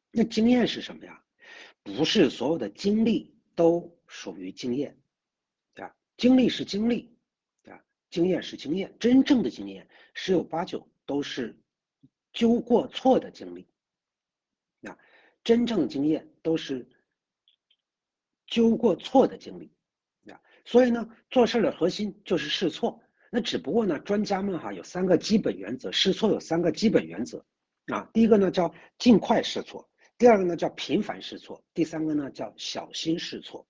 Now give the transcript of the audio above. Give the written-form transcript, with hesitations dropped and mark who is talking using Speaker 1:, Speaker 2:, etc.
Speaker 1: 那经验是什么呀？不是所有的经历都属于经验，对吧？经历是经历，对吧？经验是经验，真正的经验十有八九都是纠过错的经历，啊，真正的经验都是纠过错的经历，啊，所以呢，做事的核心就是试错。那只不过呢，专家们有三个基本原则，试错有三个基本原则，第一个呢叫尽快试错，第二个呢叫频繁试错，第三个呢叫小心试错。